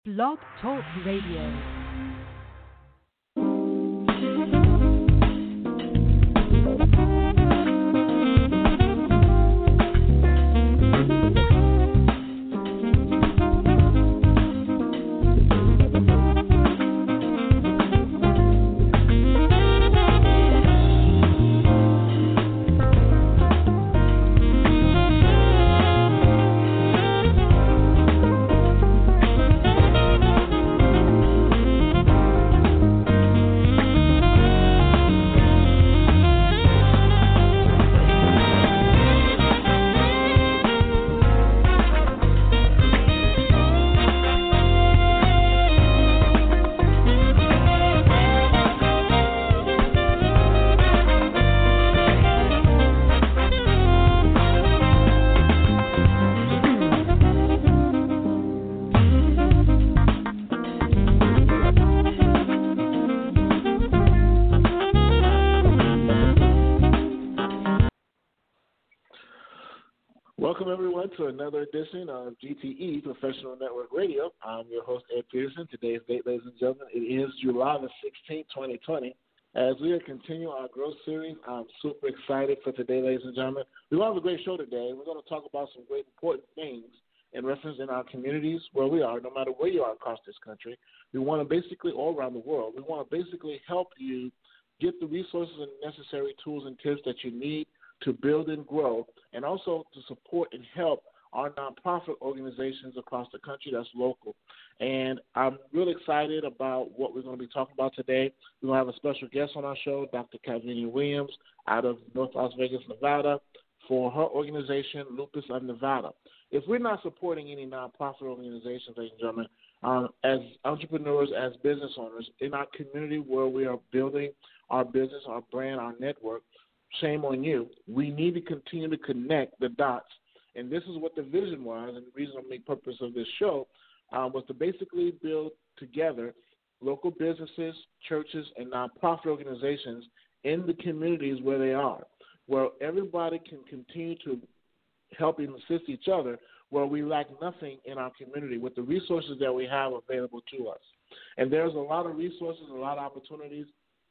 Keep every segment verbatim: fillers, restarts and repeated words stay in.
Blog Talk Radio. Welcome, everyone, to another edition of G T E Professional Network Radio. I'm your host, Ed Peterson. Today's date, ladies and gentlemen, it is July the sixteenth, twenty twenty. As we are continuing our growth series, I'm super excited for today, ladies and gentlemen. We have a great show today. We're going to talk about some great important things in reference in our communities where we are, no matter where you are across this country. We want to basically, all around the world, we want to basically help you get the resources and necessary tools and tips that you need to build and grow, and also to support and help our nonprofit organizations across the country that's local. And I'm really excited about what we're going to be talking about today. We're going to have a special guest on our show, Doctor Calvinia Williams, out of North Las Vegas, Nevada, for her organization, Lupus of Nevada. If we're not supporting any nonprofit organizations, ladies and gentlemen, um, as entrepreneurs, as business owners, in our community where we are building our business, our brand, our network, shame on you. We need to continue to connect the dots. And this is what the vision was, and the reason the main purpose of this show uh, was to basically build together local businesses, churches, and nonprofit organizations in the communities where they are, where everybody can continue to help and assist each other, where we lack nothing in our community with the resources that we have available to us. And there's a lot of resources, a lot of opportunities,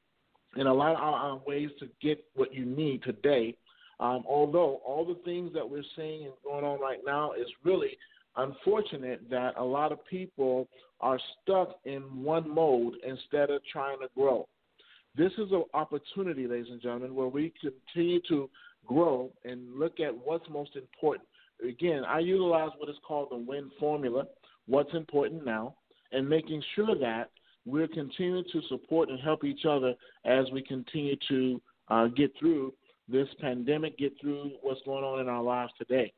and a lot of uh, ways to get what you need today. Um, although all the things that we're seeing and going on right now is really unfortunate that a lot of people are stuck in one mode instead of trying to grow. This is an opportunity, ladies and gentlemen, where we continue to grow and look at what's most important. Again, I utilize what is called the WIN formula, what's important now, and making sure that we're continuing to support and help each other as we continue to uh, get through this pandemic, get through what's going on in our lives today.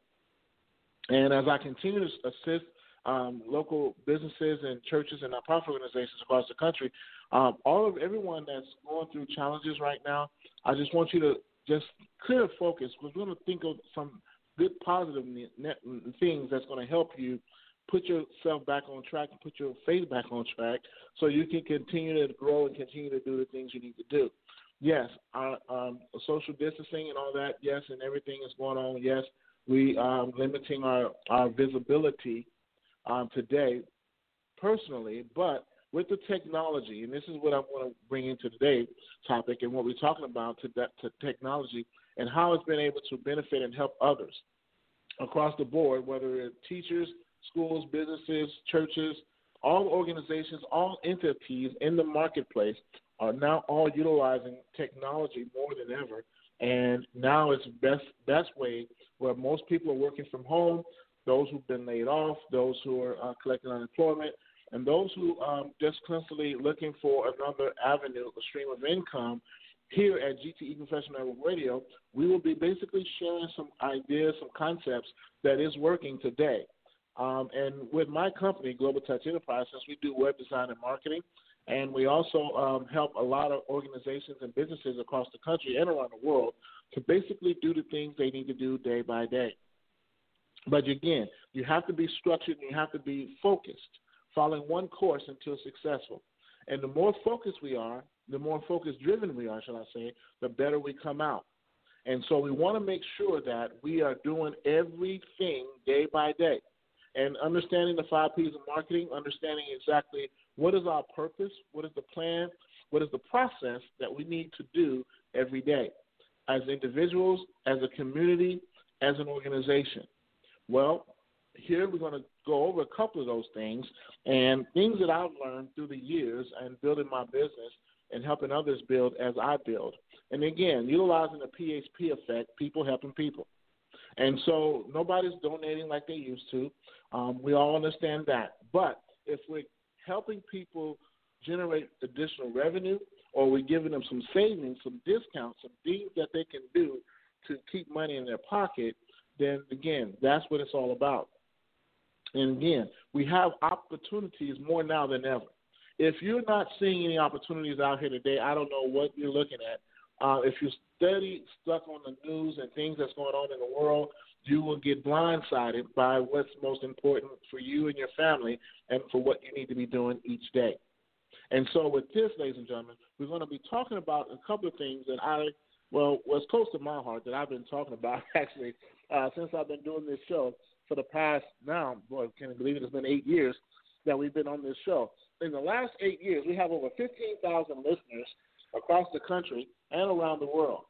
And as I continue to assist um, local businesses and churches and nonprofit organizations across the country, um, all of everyone that's going through challenges right now, I just want you to just clear focus. We're going to think of some good positive net things that's going to help you put yourself back on track and put your faith back on track so you can continue to grow and continue to do the things you need to do. Yes, our, um, social distancing and all that, yes, and everything is going on. Yes, we are limiting our, our visibility um, today personally, but with the technology, and this is what I want to bring into today's topic and what we're talking about to, that, to technology and how it's been able to benefit and help others across the board, whether it's teachers, schools, businesses, churches, all organizations, all entities in the marketplace are now all utilizing technology more than ever. And now it's best best way where most people are working from home, those who've been laid off, those who are uh, collecting unemployment, and those who um, just constantly looking for another avenue, a stream of income. Here at G T E Professional Network Radio, we will be basically sharing some ideas, some concepts that is working today. Um, and with my company, Global Touch Enterprise, since we do web design and marketing, and we also um, help a lot of organizations and businesses across the country and around the world to basically do the things they need to do day by day. But again, you have to be structured and you have to be focused, following one course until successful. And the more focused we are, the more focus-driven we are, shall I say, the better we come out. And so we want to make sure that we are doing everything day by day. And understanding the five P's of marketing, understanding exactly what is our purpose, what is the plan, what is the process that we need to do every day as individuals, as a community, as an organization. Well, here we're going to go over a couple of those things and things that I've learned through the years and building my business and helping others build as I build. And again, utilizing the P H P effect, people helping people. And so nobody's donating like they used to. Um, we all understand that. But if we're helping people generate additional revenue, or we're giving them some savings, some discounts, some things that they can do to keep money in their pocket, then, again, that's what it's all about. And, again, we have opportunities more now than ever. If you're not seeing any opportunities out here today, I don't know what you're looking at. Uh, if you're steady stuck on the news and things that's going on in the world, you will get blindsided by what's most important for you and your family and for what you need to be doing each day. And so with this, ladies and gentlemen, we're going to be talking about a couple of things that I, well, was close to my heart that I've been talking about, actually, uh, since I've been doing this show for the past now, boy, can you believe it, it's been eight years that we've been on this show. In the last eight years, we have over fifteen thousand listeners across the country and around the world.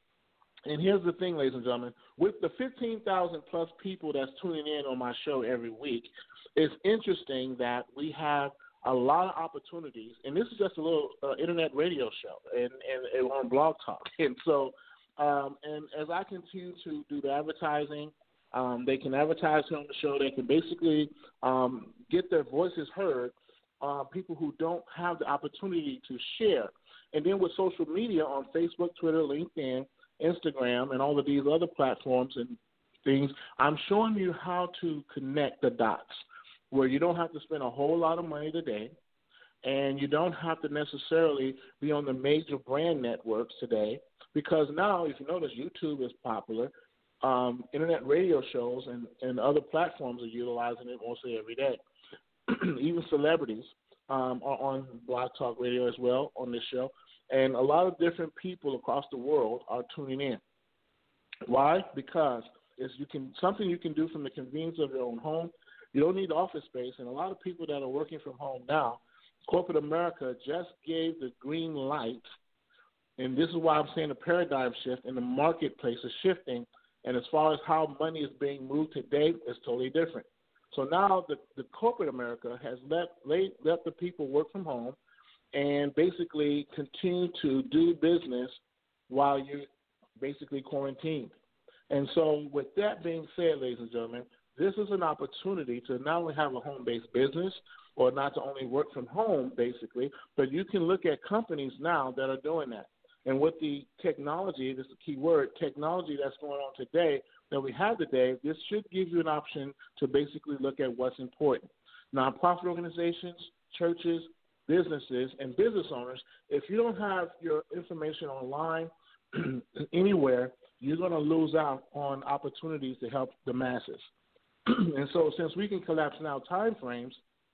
And here's the thing, ladies and gentlemen, with the fifteen thousand plus people that's tuning in on my show every week, it's interesting that we have a lot of opportunities, and this is just a little uh, internet radio show and, and, and on Blog Talk. And so, um, and as I continue to do the advertising, um, they can advertise here on the show. They can basically um, get their voices heard, uh, people who don't have the opportunity to share. And then with social media on Facebook, Twitter, LinkedIn, Instagram, and all of these other platforms and things, I'm showing you how to connect the dots where you don't have to spend a whole lot of money today, and you don't have to necessarily be on the major brand networks today, because now, if you notice, YouTube is popular. Um, internet radio shows and, and other platforms are utilizing it mostly every day. Even celebrities um, are on Blog Talk Radio as well on this show. And a lot of different people across the world are tuning in. Why? Because it's you can something you can do from the convenience of your own home. You don't need office space. And a lot of people that are working from home now, corporate America just gave the green light. And this is why I'm saying the paradigm shift in the marketplace is shifting. And as far as how money is being moved today, it's totally different. So now the, the corporate America has let, let, let the people work from home and basically continue to do business while you're basically quarantined. And so with that being said, ladies and gentlemen, this is an opportunity to not only have a home-based business or not to only work from home, basically, but you can look at companies now that are doing that. And with the technology, this is a key word, technology that's going on today that we have today, this should give you an option to basically look at what's important. Nonprofit organizations, churches, businesses, and business owners, if you don't have your information online anywhere, you're going to lose out on opportunities to help the masses. And so since we can collapse now time frames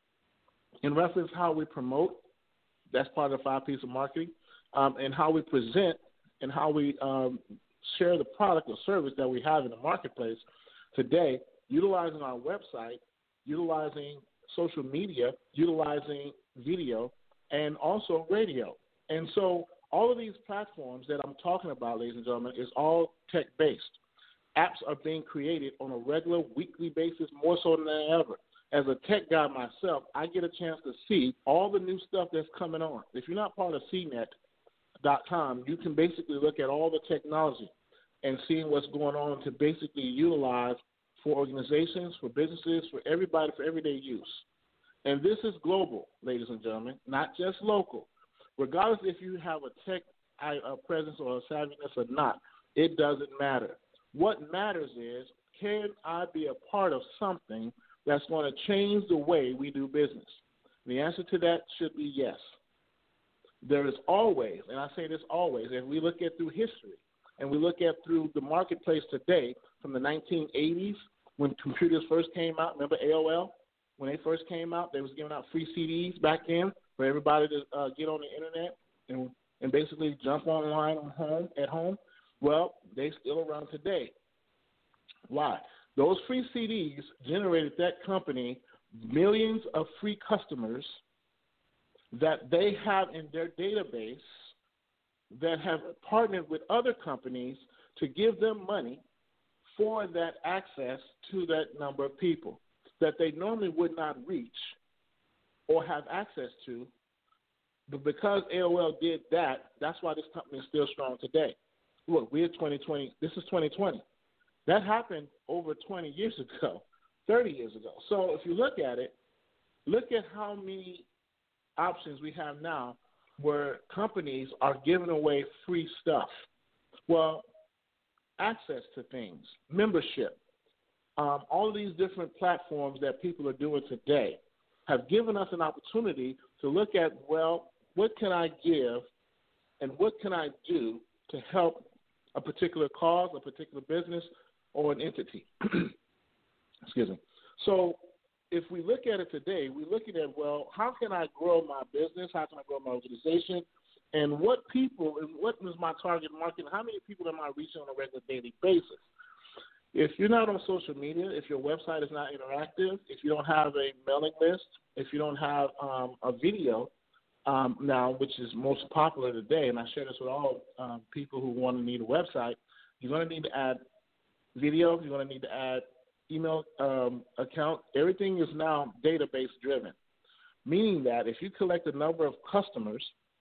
in reference to how we promote, that's part of the five P's of marketing, um, and how we present and how we um, share the product or service that we have in the marketplace today, utilizing our website, utilizing social media, utilizing video, and also radio. And so all of these platforms that I'm talking about, ladies and gentlemen, is all tech-based. Apps are being created on a regular, weekly basis, more so than ever. As a tech guy myself, I get a chance to see all the new stuff that's coming on. If you're not part of C net dot com, you can basically look at all the technology and seeing what's going on to basically utilize for organizations, for businesses, for everybody, for everyday use. And this is global, ladies and gentlemen, not just local. Regardless if you have a tech uh, presence or a savviness or not, it doesn't matter. What matters is, can I be a part of something that's going to change the way we do business? The answer to that should be yes. There is always, and I say this always, and we look at through history, and we look at through the marketplace today from the nineteen eighties when computers first came out. Remember A O L? When they first came out, they was giving out free C Ds back then for everybody to uh, get on the internet and, and basically jump online on home at home. Well, they still around today. Why? Those free C Ds generated that company millions of free customers that they have in their database that have partnered with other companies to give them money for that access to that number of people that they normally would not reach or have access to. But because A O L did that, that's why this company is still strong today. Look, we're twenty twenty. This is twenty twenty. That happened over twenty years ago, thirty years ago. So if you look at it, look at how many options we have now where companies are giving away free stuff. Well, access to things, membership, um, all of these different platforms that people are doing today have given us an opportunity to look at, well, what can I give and what can I do to help a particular cause, a particular business, or an entity. Excuse me. So if we look at it today, we're looking at, well, how can I grow my business? How can I grow my organization? And what people, and what is my target market? How many people am I reaching on a regular daily basis? If you're not on social media, if your website is not interactive, if you don't have a mailing list, if you don't have um, a video um, now, which is most popular today, and I share this with all um, people who want to need a website, you're going to need to add video, you're going to need to add email um, account. Everything is now database driven, meaning that if you collect a number of customers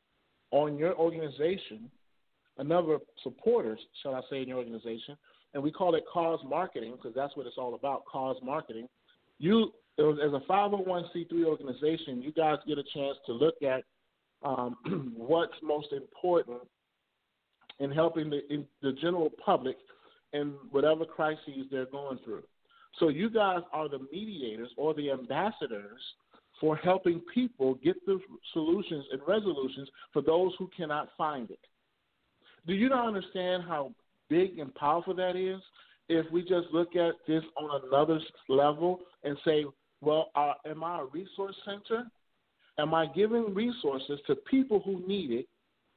on your organization, a number of supporters, shall I say, in your organization, and we call it cause marketing because that's what it's all about, cause marketing. You, as a five oh one c three organization, you guys get a chance to look at um, what's most important in helping the, in the general public in whatever crises they're going through. So you guys are the mediators or the ambassadors for helping people get the solutions and resolutions for those who cannot find it. Do you not understand how big and powerful that is? If we just look at this on another level and say, well, uh, am I a resource center? Am I giving resources to people who need it?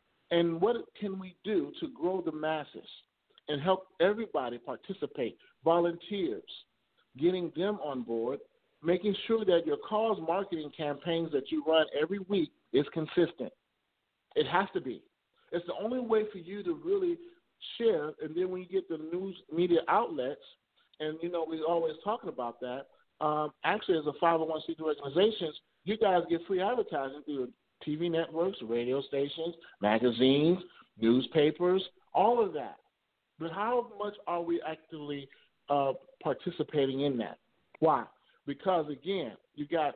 And what can we do to grow the masses and help everybody participate, volunteers, getting them on board, making sure that your cause marketing campaigns that you run every week is consistent. It has to be. It's the only way for you to really share. And then when you get the news media outlets, and, you know, we're always talking about that, um, actually as a five oh one c three organizations, you guys get free advertising through T V networks, radio stations, magazines, newspapers, all of that. But how much are we actually uh, participating in that? Why? Because, again, you got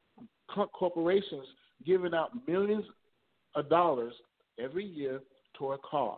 corporations giving out millions of dollars every year toward a cause.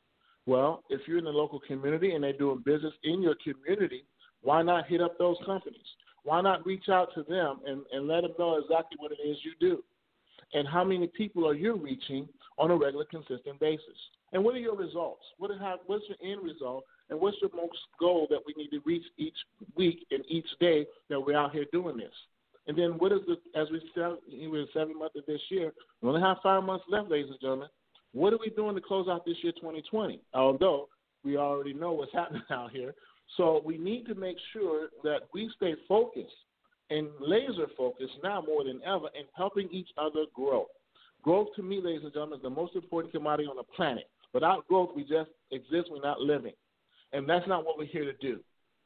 Well, if you're in the local community and they're doing business in your community, why not hit up those companies? Why not reach out to them and, and let them know exactly what it is you do? And how many people are you reaching on a regular, consistent basis? And what are your results? What are, what's your end result? And what's your most goal that we need to reach each week and each day that we're out here doing this? And then what is the, as we said, we're in the seventh month of this year, we only have five months left, ladies and gentlemen. What are we doing to close out this year, twenty twenty? Although we already know what's happening out here. So we need to make sure that we stay focused and laser focused now more than ever in helping each other grow. Growth to me, ladies and gentlemen, is the most important commodity on the planet. Without growth, we just exist, we're not living. And that's not what we're here to do.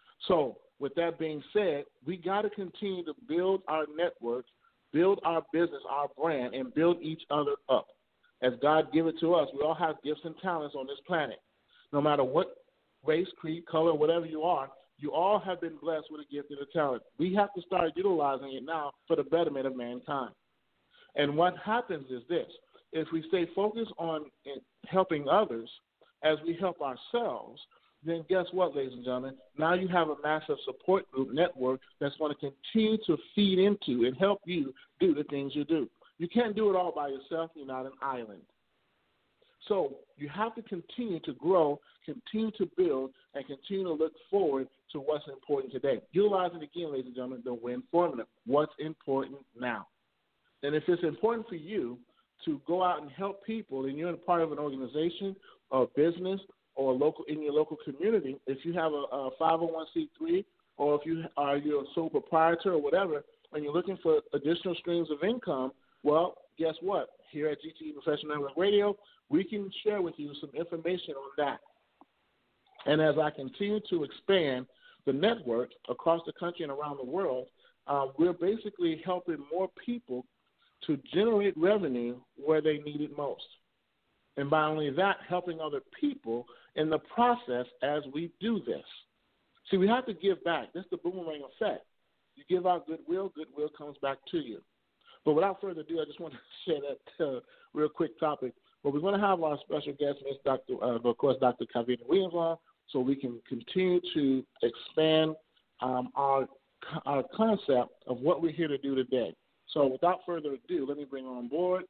So with that being said, we got to continue to build our networks, build our business, our brand, and build each other up. As God give it to us, we all have gifts and talents on this planet. No matter what race, creed, color, whatever you are, you all have been blessed with a gift and a talent. We have to start utilizing it now for the betterment of mankind. And what happens is this. If we stay focused on helping others as we help ourselves, then guess what, ladies and gentlemen? Now you have a massive support group network that's going to continue to feed into and help you do the things you do. You can't do it all by yourself. You're not an island. So you have to continue to grow, continue to build, and continue to look forward to what's important today. Utilizing, again, ladies and gentlemen, the WIN formula. What's important now? And if it's important for you to go out and help people, and you're a part of an organization or business or local in your local community, if you have a, a five oh one c three or if you are you're a sole proprietor or whatever, and you're looking for additional streams of income, well, guess what? Here at G T E Professional Network Radio, we can share with you some information on that. And as I continue to expand the network across the country and around the world, uh, we're basically helping more people to generate revenue where they need it most. And by only that, helping other people in the process as we do this. See, we have to give back. That's the boomerang effect. You give out goodwill, goodwill comes back to you. But without further ado, I just want to share that uh, real quick topic. But we're going to have our special guest, Miz Doctor Uh, of course, Doctor Kavita Williams on, so we can continue to expand um, our our concept of what we're here to do today. So without further ado, let me bring on board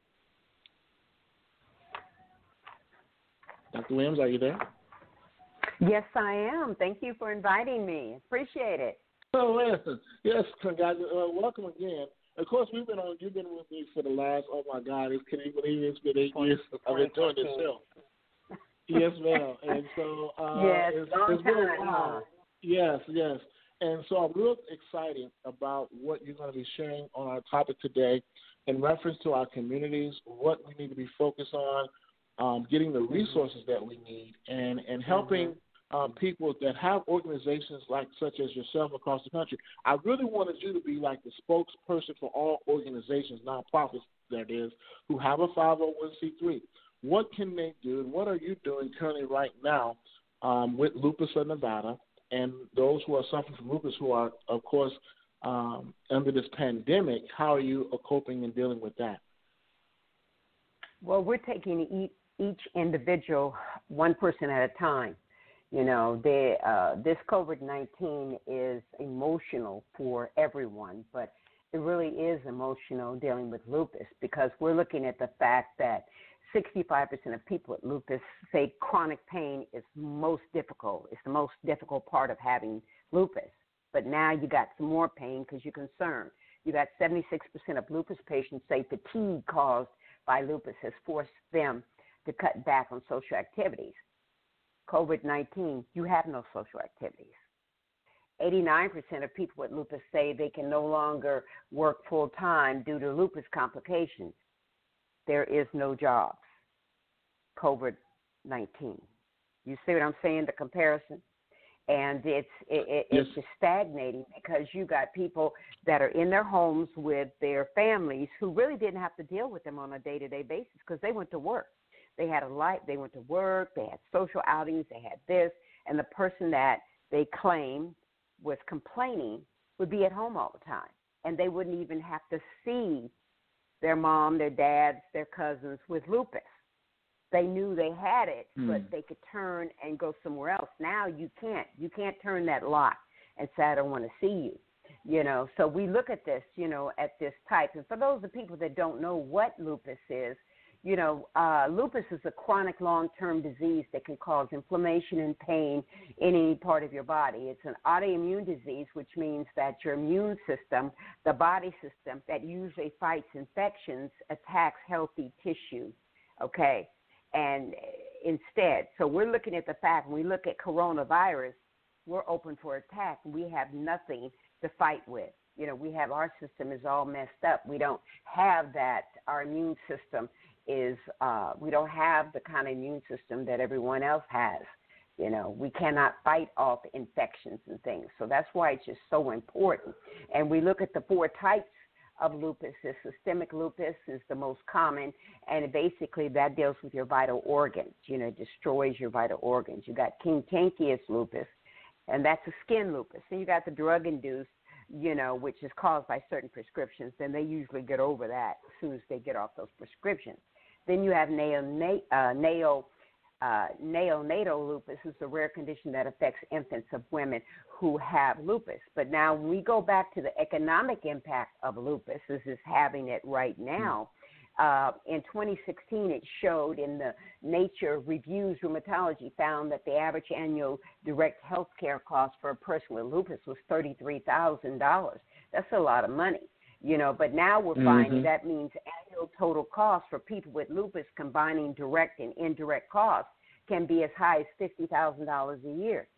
Doctor Williams. Are you there? Yes, I am. Thank you for inviting me. Appreciate it. Oh, yes, yes, guys. Uh, welcome again. Of course, we've been on. You've been with me for the last. Oh my God! It's, can you believe it? It's been eight years. I've been doing this show. Yes, ma'am. And so uh, yes, it's, long it's been time, a while. Yes, yes. And so I'm real excited about what you're going to be sharing on our topic today in reference to our communities, what we need to be focused on, um, getting the resources that we need, and, and helping mm-hmm. um, people that have organizations like such as yourself across the country. I really wanted you to be like the spokesperson for all organizations, nonprofits, that is, who have a five oh one c three. What can they do, and what are you doing currently right now um, with Lupus of Nevada and those who are suffering from lupus who are, of course, um, under this pandemic? How are you coping and dealing with that? Well, we're taking each individual one person at a time. You know, they, uh, this COVID nineteen is emotional for everyone, but it really is emotional dealing with lupus because we're looking at the fact that sixty-five percent of people with lupus say chronic pain is most difficult. It's the most difficult part of having lupus. But now you got some more pain because you're concerned. You got seventy-six percent of lupus patients say fatigue caused by lupus has forced them to cut back on social activities. COVID nineteen, you have no social activities. eighty-nine percent of people with lupus say they can no longer work full-time due to lupus complications. There is no jobs. COVID nineteen. You see what I'm saying, the comparison? And it's it, yes. it's just stagnating because you got people that are in their homes with their families who really didn't have to deal with them on a day-to-day basis because they went to work. They had a life. They went to work. They had social outings. They had this. And the person that they claimed was complaining would be at home all the time. And they wouldn't even have to see their mom, their dads, their cousins with lupus. They knew they had it, mm. but they could turn and go somewhere else. Now you can't. You can't turn that lock and say, I don't want to see you. You know, so we look at this, you know, at this type. And for those of people that don't know what lupus is, you know, uh, lupus is a chronic long-term disease that can cause inflammation and pain in any part of your body. It's an autoimmune disease, which means that your immune system, the body system that usually fights infections, attacks healthy tissue, okay? And instead, so we're looking at the fact, when we look at coronavirus, we're open for attack. We have nothing to fight with. You know, we have, our system is all messed up. We don't have that, our immune system is, uh, we don't have the kind of immune system that everyone else has. You know, we cannot fight off infections and things. So that's why it's just so important. And we look at the four types of lupus. The systemic lupus is the most common, and basically that deals with your vital organs. You know, it destroys your vital organs. You got cantankerous lupus, and that's a skin lupus. And you got the drug-induced, you know, which is caused by certain prescriptions. Then they usually get over that as soon as they get off those prescriptions. Then you have neonate, uh, neo, uh, neonatal lupus, is a rare condition that affects infants of women who have lupus. But now when we go back to the economic impact of lupus, as is having it right now, uh, in twenty sixteen it showed in the Nature Reviews Rheumatology found that the average annual direct health care cost for a person with lupus was thirty-three thousand dollars. That's a lot of money. You know, but now we're finding mm-hmm. that means annual total cost for people with lupus, combining direct and indirect costs, can be as high as fifty thousand dollars a year.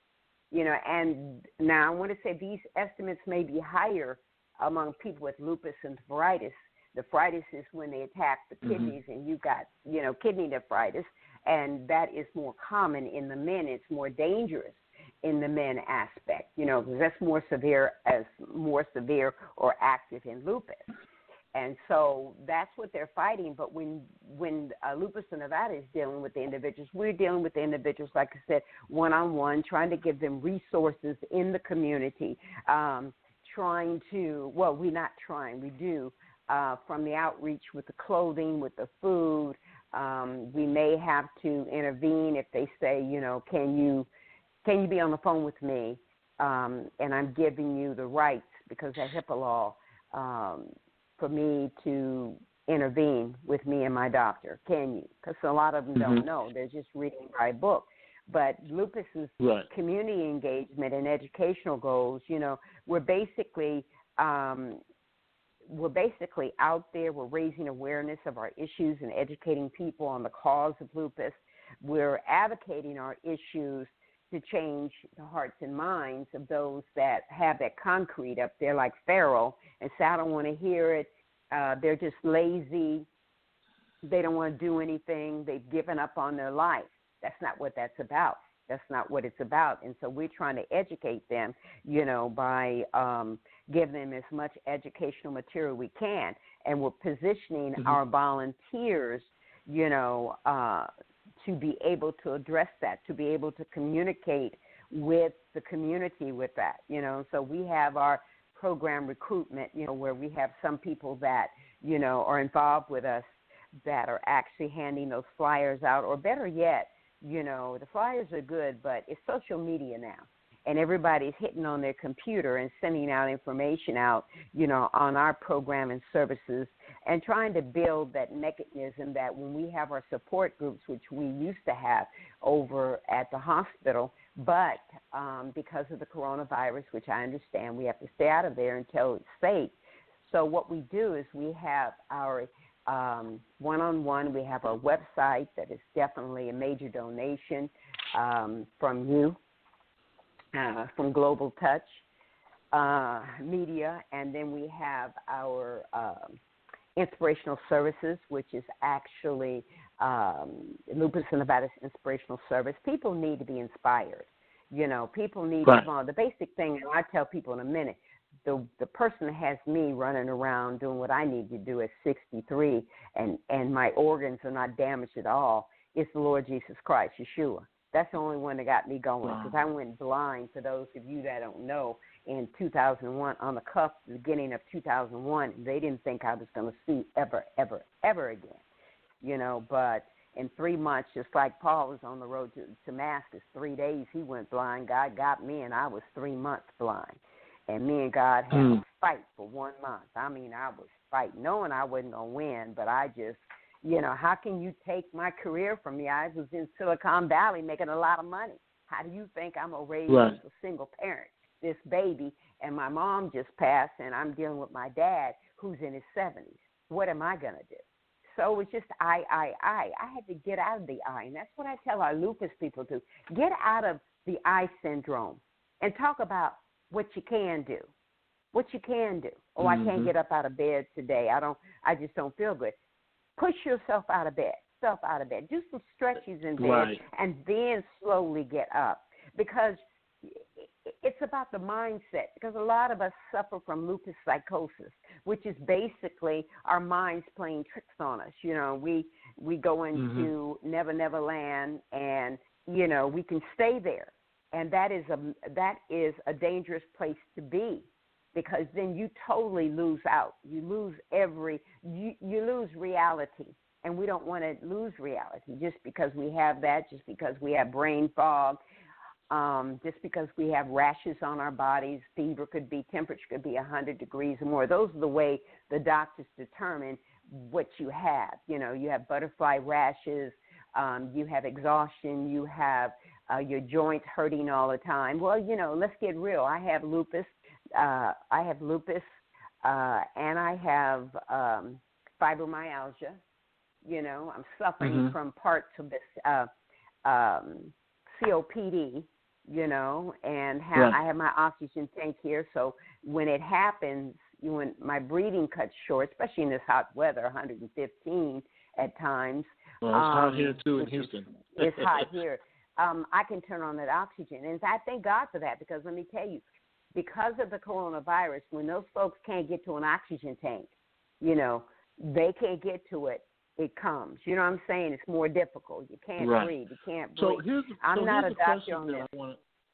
You know, and now I want to say these estimates may be higher among people with lupus and nephritis. Nephritis is when they attack the kidneys, mm-hmm. and you've got, you know, kidney nephritis, and that is more common in the men. It's more dangerous in the men aspect, you know, because that's more severe as more severe or active in lupus. And so that's what they're fighting. But when when uh, lupus nephritis is dealing with the individuals, we're dealing with the individuals, like I said, one-on-one, trying to give them resources in the community, um, trying to, well, we're not trying, we do, uh, from the outreach with the clothing, with the food. Um, we may have to intervene if they say, you know, can you can you be on the phone with me, um, and I'm giving you the rights because of HIPAA law, um, for me to intervene with me and my doctor. Can you? Because a lot of them mm-hmm. don't know. They're just reading my book. But lupus is right. community engagement and educational goals. You know, we're basically um, we're basically out there. We're raising awareness of our issues and educating people on the cause of lupus. We're advocating our issues to change the hearts and minds of those that have that concrete up there like Pharaoh and say, I don't want to hear it. Uh, they're just lazy. They don't want to do anything. They've given up on their life. That's not what that's about. That's not what it's about. And so we're trying to educate them, you know, by um, giving them as much educational material we can. And we're positioning mm-hmm. our volunteers, you know, uh, to be able to address that, to be able to communicate with the community with that, you know. So we have our program recruitment, you know, where we have some people that, you know, are involved with us that are actually handing those flyers out, or better yet, you know, the flyers are good, but it's social media now. And everybody's hitting on their computer and sending out information out, you know, on our program and services, and trying to build that mechanism that when we have our support groups, which we used to have over at the hospital, but um, because of the coronavirus, which I understand, we have to stay out of there until it's safe. So what we do is we have our um, one-on-one, we have our website that is definitely a major donation um, from you. Uh, from Global Touch uh, Media, and then we have our um, inspirational services, which is actually um, Lupus and Nephritis Inspirational Service. People need to be inspired. You know, people need right. to follow the basic thing, and I tell people in a minute, the the person that has me running around doing what I need to do at sixty-three, and, and my organs are not damaged at all, is the Lord Jesus Christ, Yeshua. That's the only one that got me going, because wow. I went blind, for those of you that don't know, in two thousand one, on the cusp, the beginning of two thousand one. They didn't think I was going to see ever, ever, ever again, you know, but in three months, just like Paul was on the road to Damascus, three days he went blind. God got me, and I was three months blind. And me and God had mm. a fight for one month. I mean, I was fighting, knowing I wasn't going to win, but I just, you know, how can you take my career from me? I was in Silicon Valley making a lot of money. How do you think I'm going to raise right. a single parent, this baby, and my mom just passed, and I'm dealing with my dad who's in his seventies? What am I going to do? So it's just I, I, I. I had to get out of the I, and that's what I tell our lupus people to get out of the I syndrome and talk about what you can do, what you can do. Oh, mm-hmm. I can't get up out of bed today. I don't. I just don't feel good. Push yourself out of bed, self out of bed. Do some stretches in bed, right. and then slowly get up. Because it's about the mindset. Because a lot of us suffer from lupus psychosis, which is basically our minds playing tricks on us. You know, we we go into mm-hmm. Never Never Land, and you know we can stay there, and that is a that is a dangerous place to be. Because then you totally lose out. You lose every, you, you lose reality. And we don't want to lose reality just because we have that, just because we have brain fog, um, just because we have rashes on our bodies. Fever could be, temperature could be one hundred degrees or more. Those are the way the doctors determine what you have. You know, you have butterfly rashes, um, you have exhaustion, you have uh, your joints hurting all the time. Well, you know, let's get real. I have lupus. Uh, I have lupus, uh, and I have um, fibromyalgia. You know, I'm suffering mm-hmm. from parts of this uh, um, C O P D, you know, and have, right. I have my oxygen tank here. So when it happens, you, when my breathing cuts short, especially in this hot weather, one hundred fifteen at times. Well, it's um, hot here, too, in Houston. It's hot here. Um, I can turn on that oxygen. And I thank God for that, because let me tell you, because of the coronavirus, when those folks can't get to an oxygen tank, you know, they can't get to it, it comes. You know what I'm saying? It's more difficult. You can't right. breathe. You can't so breathe. Here's, I'm so not here's a doctor question on that this. I wanna,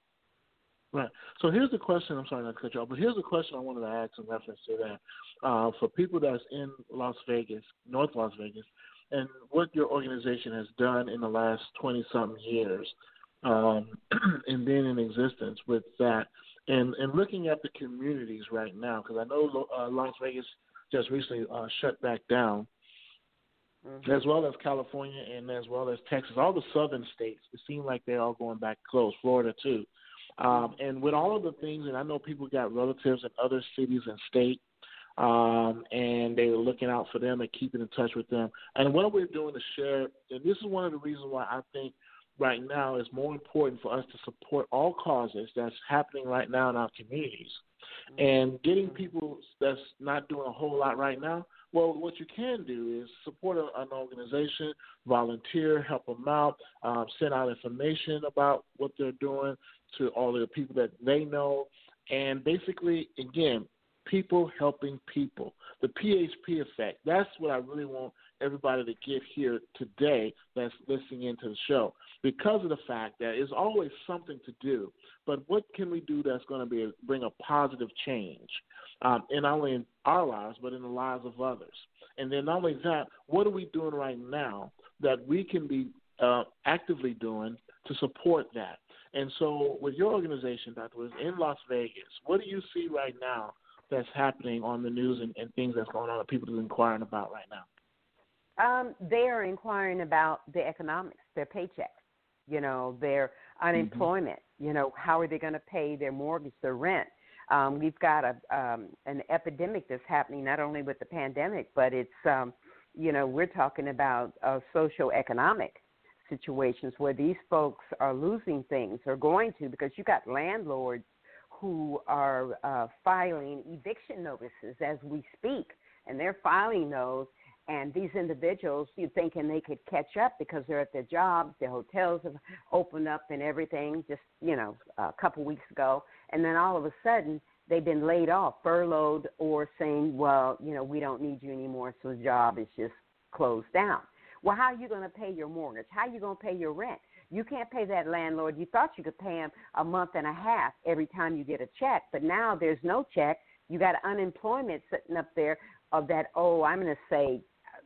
right. So here's the question. I'm sorry not to cut you off, but here's the question I wanted to ask in reference to that. Uh, for people that's in Las Vegas, North Las Vegas, and what your organization has done in the last twenty-something years, um, and been in existence with that, and, and looking at the communities right now, because I know uh, Las Vegas just recently uh, shut back down, mm-hmm. as well as California and as well as Texas, all the southern states, it seems like they're all going back closed, Florida too. Um, and with all of the things, and I know people got relatives in other cities and states, um, and they were looking out for them and keeping in touch with them. And what we're doing to share, and this is one of the reasons why I think right now it's more important for us to support all causes that's happening right now in our communities. And getting people that's not doing a whole lot right now, well, what you can do is support a, an organization, volunteer, help them out, um, send out information about what they're doing to all of the people that they know. And basically, again, people helping people. The P H P effect, that's what I really want everybody to get here today that's listening into the show, because of the fact that it's always something to do. But what can we do that's going to be bring a positive change, um, in not only in our lives, but in the lives of others? And then not only that, what are we doing right now that we can be uh, actively doing to support that? And so with your organization, Doctor Williams, in Las Vegas, what do you see right now that's happening on the news and, and things that's going on that people are inquiring about right now? Um, they are inquiring about the economics, their paychecks, you know, their unemployment, mm-hmm. you know, how are they going to pay their mortgage, their rent? Um, we've got a um, an epidemic that's happening not only with the pandemic, but it's, um, you know, we're talking about uh, socioeconomic situations where these folks are losing things or going to, because you got landlords who are uh, filing eviction notices as we speak, and they're filing those. And these individuals, you're thinking they could catch up because they're at their jobs, their hotels have opened up and everything just, you know, a couple weeks ago. And then all of a sudden, they've been laid off, furloughed, or saying, well, you know, we don't need you anymore, so the job is just closed down. Well, how are you going to pay your mortgage? How are you going to pay your rent? You can't pay that landlord. You thought you could pay him a month and a half every time you get a check, but now there's no check. You got unemployment sitting up there of that, oh, I'm going to say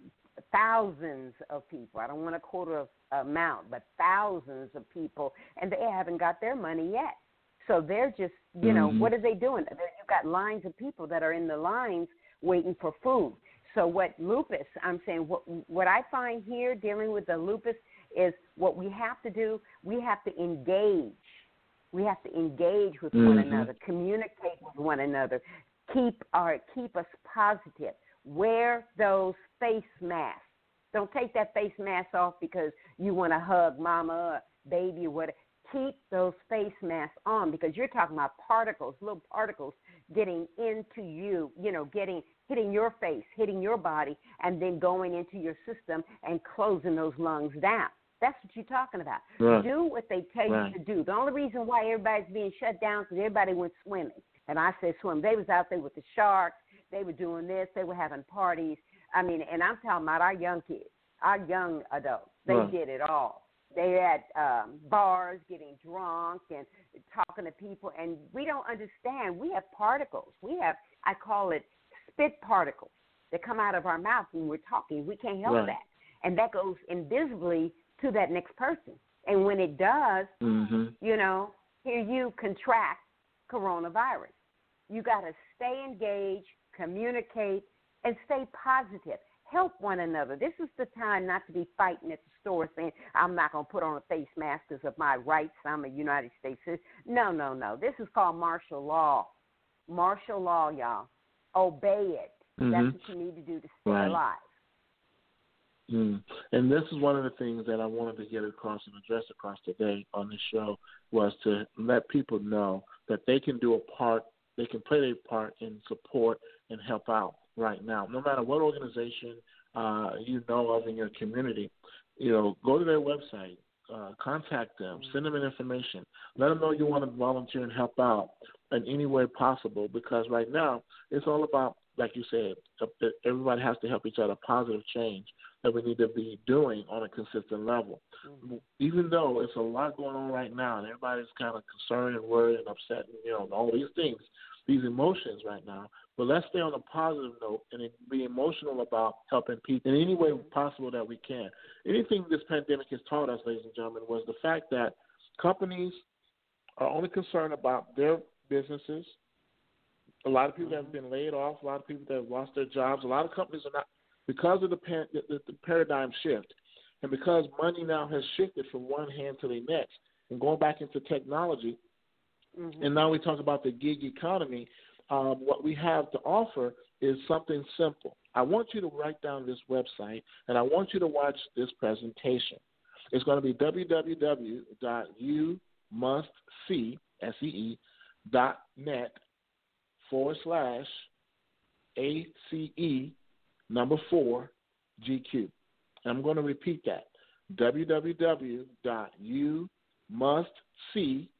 thousands of people. I don't want to quote a amount, but thousands of people, and they haven't got their money yet. So they're just, you know, mm-hmm. what are they doing? You've got lines of people that are in the lines waiting for food. So what lupus, I'm saying, what, what I find here dealing with the lupus is what we have to do, we have to engage. We have to engage with mm-hmm. one another, communicate with one another, keep our keep us positive. Wear those face masks. Don't take that face mask off because you want to hug mama or baby or whatever. Keep those face masks on, because you're talking about particles, little particles getting into you, you know, getting hitting your face, hitting your body, and then going into your system and closing those lungs down. That's what you're talking about. Right. Do what they tell right. you to do. The only reason why everybody's being shut down is because everybody went swimming. And I said swim. They was out there with the sharks. They were doing this. They were having parties. I mean, and I'm talking about our young kids, our young adults. They right. did it all. They had um, bars, getting drunk and talking to people. And we don't understand. We have particles. We have, I call it spit particles that come out of our mouth when we're talking. We can't help right. that. And that goes invisibly to that next person. And when it does, mm-hmm. you know, here you contract coronavirus. You got to stay engaged, communicate, and stay positive. Help one another. This is the time not to be fighting at the store saying, I'm not going to put on a face mask because of my rights. I'm a United States citizen. No, no, no. This is called martial law. Martial law, y'all. Obey it. Mm-hmm. That's what you need to do to stay right. alive. Mm. And this is one of the things that I wanted to get across and address across today on this show was to let people know that they can do a part, they can play their part in support and help out right now. No matter what organization uh, you know of in your community, you know, go to their website, uh, contact them, send them an information, let them know you want to volunteer and help out in any way possible, because right now it's all about, like you said, everybody has to help each other, positive change that we need to be doing on a consistent level. Mm-hmm. Even though it's a lot going on right now and everybody's kind of concerned and worried and upset and, you know, all these things, these emotions right now, but let's stay on a positive note and be emotional about helping people in any way possible that we can. Anything this pandemic has taught us, ladies and gentlemen, was the fact that companies are only concerned about their businesses. A lot of people have been laid off. A lot of people that have lost their jobs. A lot of companies are not, because of the, the, the paradigm shift, and because money now has shifted from one hand to the next and going back into technology, mm-hmm. and now we talk about the gig economy, um, what we have to offer is something simple. I want you to write down this website, and I want you to watch this presentation. It's going to be w w w dot you must see, S E E, dot net forward slash A C E number four G Q. And I'm going to repeat that. w w w dot you must see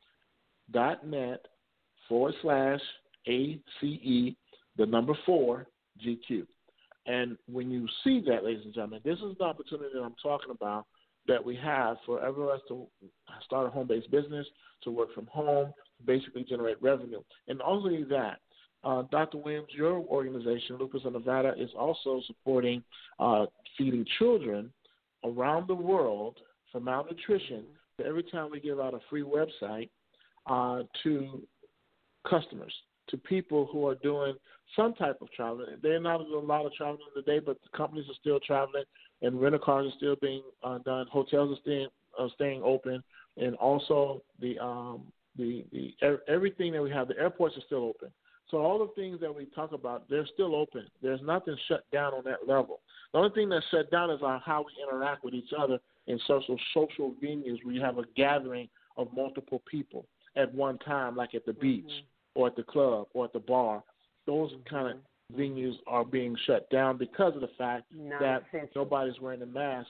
dot net forward slash A C E, the number four G Q. And when you see that, ladies and gentlemen, this is the opportunity that I'm talking about that we have for everyone to start a home-based business, to work from home, to basically generate revenue. And not only that, uh, Doctor Williams, your organization, Lupus of Nevada, is also supporting uh, feeding children around the world for malnutrition. So every time we give out a free website uh, to customers, to people who are doing some type of traveling. They're not doing a lot of traveling today, but the companies are still traveling, and rental cars are still being uh, done. Hotels are staying uh, staying open, and also the um, the the everything that we have. The airports are still open. So all the things that we talk about, they're still open. There's nothing shut down on that level. The only thing that's shut down is on how we interact with each other in social social venues where you have a gathering of multiple people at one time, like at the beach. Mm-hmm. Or at the club, or at the bar. Those kind of venues are being shut down because of the fact that nobody's wearing a mask,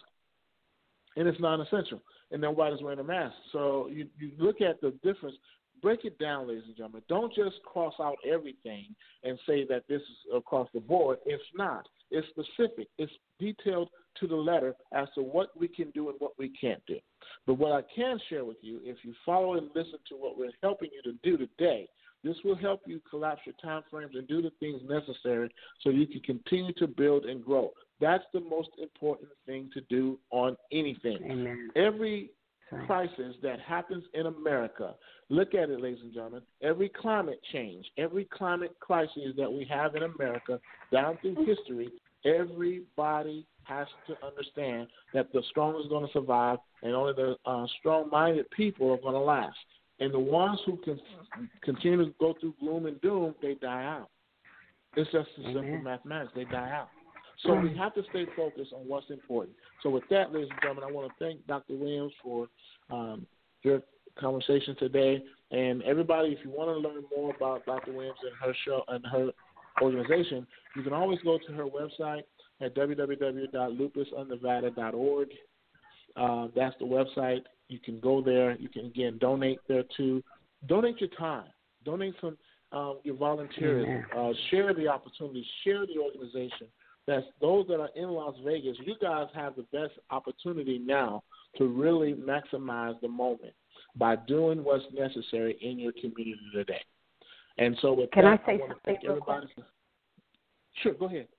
and it's non-essential, and nobody's wearing a mask. So you, you look at the difference. Break it down, ladies and gentlemen. Don't just cross out everything and say that this is across the board. It's not. It's specific. It's detailed to the letter as to what we can do and what we can't do. But what I can share with you, if you follow and listen to what we're helping you to do today, this will help you collapse your time frames and do the things necessary so you can continue to build and grow. That's the most important thing to do on anything. Amen. Every crisis that happens in America, look at it, ladies and gentlemen, every climate change, every climate crisis that we have in America down through history, everybody has to understand that the strong is going to survive and only the uh, strong-minded people are going to last. And the ones who can continue to go through gloom and doom, they die out. It's just a simple Amen. Mathematics. They die out. So we have to stay focused on what's important. So with that, ladies and gentlemen, I want to thank Doctor Williams for um, your conversation today. And everybody, if you want to learn more about Doctor Williams and her show and her organization, you can always go to her website at w w w dot lupus of nevada dot org. Uh, that's the website. You can go there. You can, again, donate there too. Donate your time. Donate some um, your volunteerism. Uh, share the opportunity. Share the organization. That's those that are in Las Vegas. You guys have the best opportunity now to really maximize the moment by doing what's necessary in your community today. And so with can that, I, say I want to thank everybody. Sure, go ahead.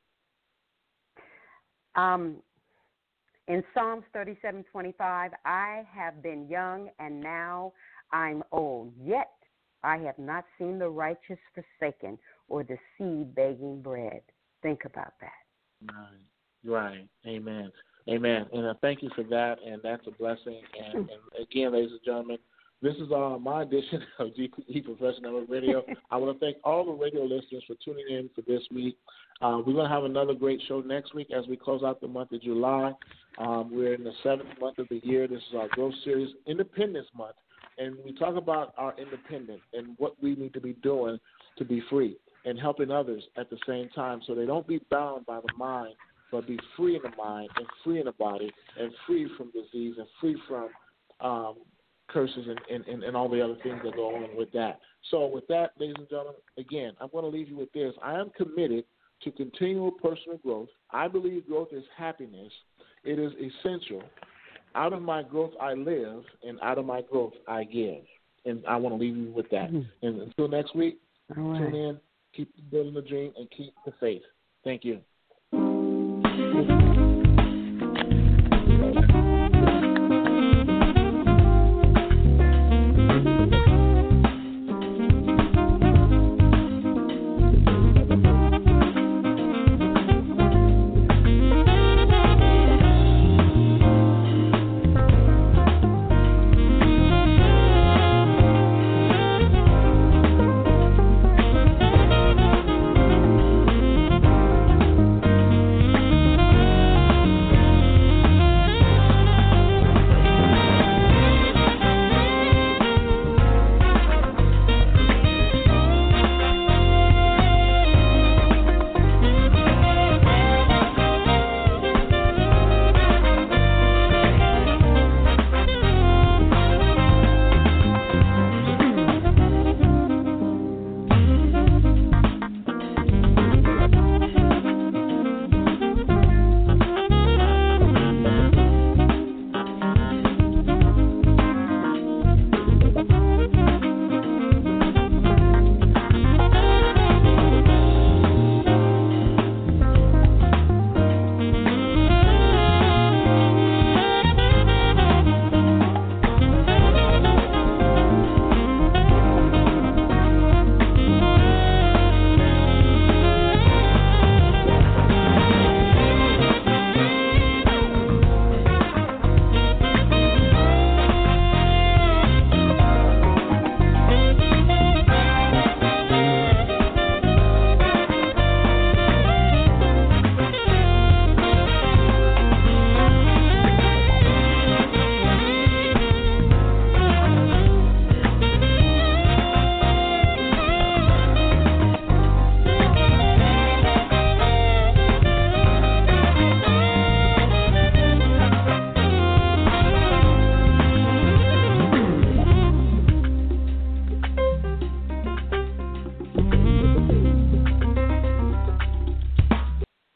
Um. In Psalms thirty-seven twenty-five, I have been young and now I'm old, yet I have not seen the righteous forsaken or the seed begging bread. Think about that. Right, right. Amen. Amen. And I thank you for that, and that's a blessing. And, and again, ladies and gentlemen, This is uh, my edition of G T E Professional Network Radio. I want to thank all the radio listeners for tuning in for this week. Uh, we're going to have another great show next week as we close out the month of July. Um, we're in the seventh month of the year. This is our Growth Series Independence Month. And we talk about our independence and what we need to be doing to be free and helping others at the same time so they don't be bound by the mind, but be free in the mind and free in the body and free from disease and free from um, curses and, and, and all the other things that go on with that. So with that, ladies and gentlemen, again, I'm going to leave you with this. I am committed to continual personal growth. I believe growth is happiness. It is essential. Out of my growth I live, and out of my growth I give. And I want to leave you with that. Mm-hmm. And until next week, all right. Tune in, keep building the dream, and keep the faith. Thank you.